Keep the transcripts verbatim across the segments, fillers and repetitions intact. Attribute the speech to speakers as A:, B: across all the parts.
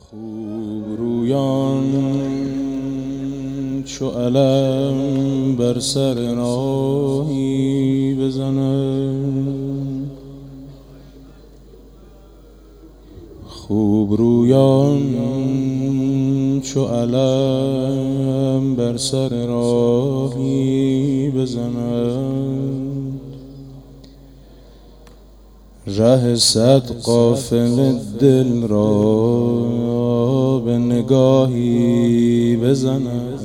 A: خوب رویان چو علم بر سر راهی بزنند، خوب رویان چو علم بر سر راهی بزنند، ره صد غافل دل را به نگاهی بزنند،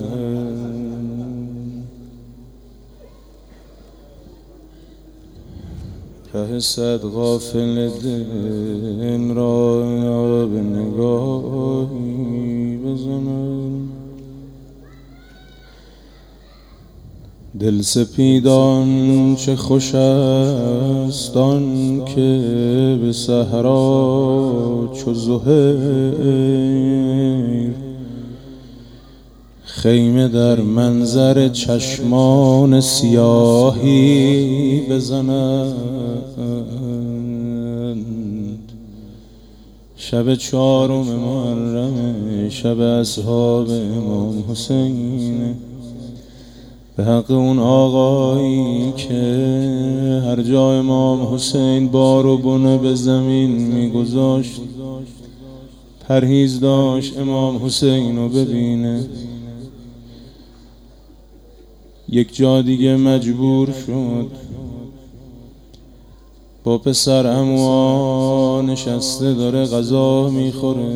A: ره صد غافل دل را به نگاهی بزنند. دل سپیدان چه خوش است آن که به صحرا چو زهیر خیمه در منظر چشمان سیاهی بزنند. شب چهارم محرم، شب اصحاب امام حسین، به حق اون آقایی که هر جا امام حسین بار و بنه به زمین میگذاشت پرهیز داشت امام حسین رو ببینه. یک جا دیگه مجبور شد با پسر عموها نشسته داره غذا میخوره.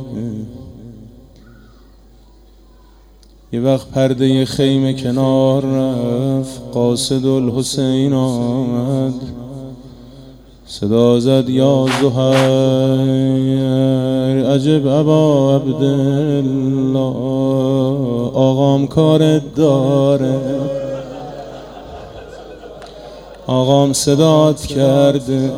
A: یه وقت پرده خیمه کنار رفت، قاصد الحسین آمد، صدا زد یا زهیر عجب ابا عبدالله، آقام کارت داره، آقام صدات کرده.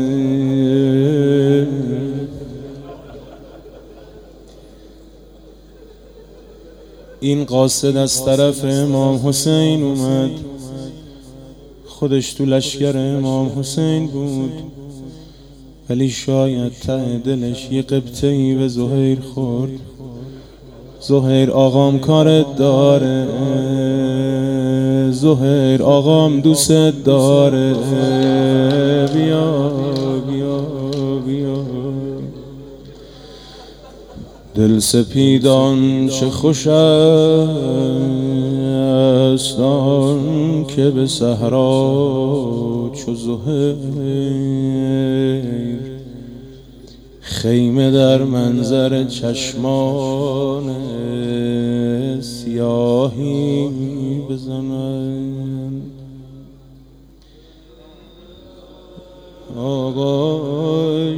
A: این قاصد از طرف امام حسین اومد، خودش تو لشکر امام حسین بود، ولی شاید ته دلش یه قبطه‌ای به زهیر خورد. زهیر آقام کارت داره، زهیر آقام دوست داره، بیا بیا بیا. دل سپیدان چه خوش است آن که به صحرا چو زهیر خیمه در منظر چشمان سیاهی بزنند. آقای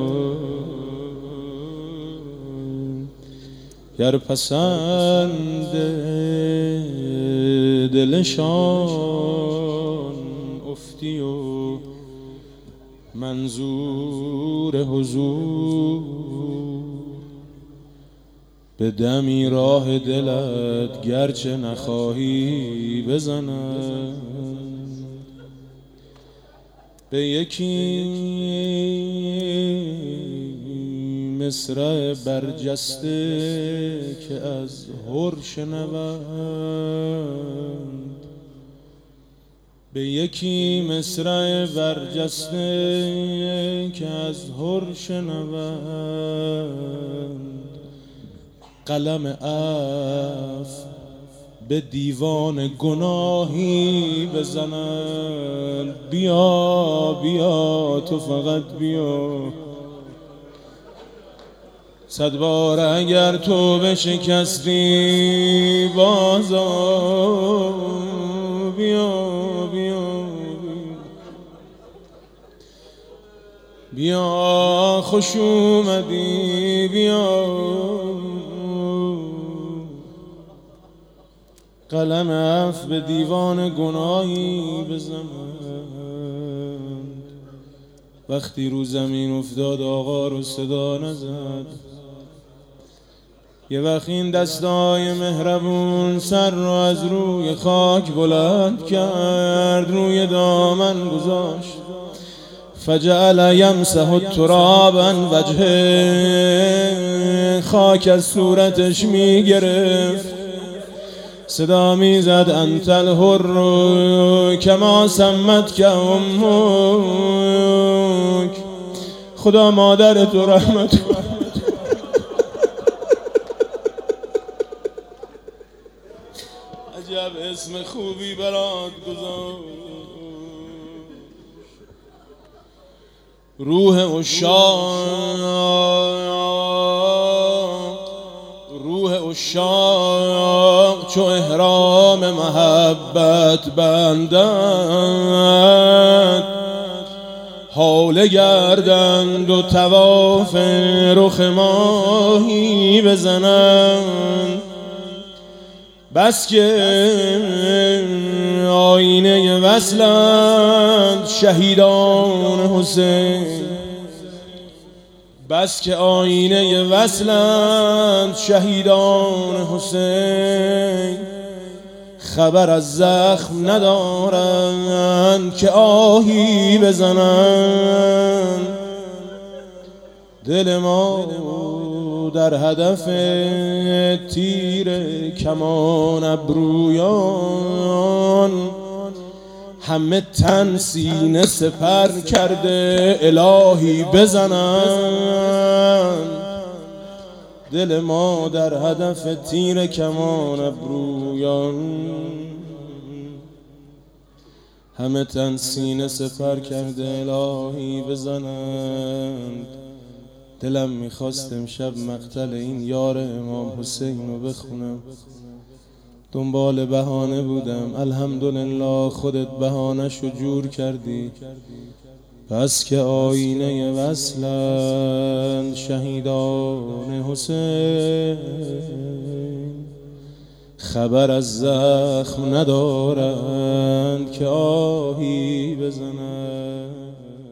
A: گر پسند دلشان افتی و منظور حضور، به دمی راه دلت گرچه نخواهی بزنند. به یکی مصرع برجسته که از هر شنوند، به یکی مصرع برجسته که از هر شنوند، قلم عفو به دیوان گناهی بزنند. بیا بیا تو فقط بیا، صد بار اگر تو بشکستی بازا بیا بیا بیا، خوش اومدی بیا. قلم عفو به دیوان گناهی بزنند. وقتی رو زمین افتاد آقا رو صدا نزد. یه وقت این دستای مهربون سر رو از روی خاک بلند کرد، روی دامن گذاشت، فجعل یمسح التراب عن وجهه، خاک از صورتش میگرفت، صدا میزد انت الحر کما سمت که امک. خدا مادر تو رحمت کن. عجب اسم خوبی برات گذاشت. روح عشاق، روح عشاق چو احرام محبت بندند، حال گردند و طواف رخ ماهی بزنند. بس که آینه وصلند شهیدان حسین، بس که آینه وصلند شهیدان حسین. خبر از زخم ندارند که آهی بزنند. دل ما در هدف تیر کمان ابرویان، همه تن سینه سپر کرده الهی بزنند. دل ما در هدف تیر کمان ابرویان، همه تن سینه سپر کرده الهی بزنند. دلم میخواست امشب مقتل این یار امام حسین رو بخونم، دنبال بهانه بودم. الحمدلله خودت بهانه‌شو جور کردی. پس که آینه وصلند شهیدان حسین، خبر از زخم ندارند که آهی بزنند.